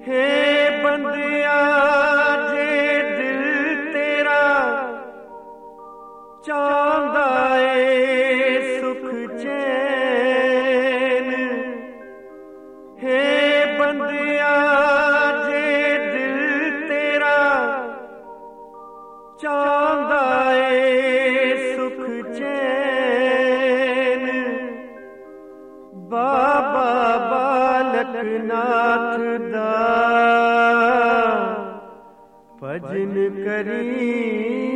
हे बंदिया जे दिल तेरा चाहंदा ए सुख चैन, हे बंदिया जे दिल तेरा चाहंदा ए सुख चैन, बाबा बालक नाथ दा भजन करी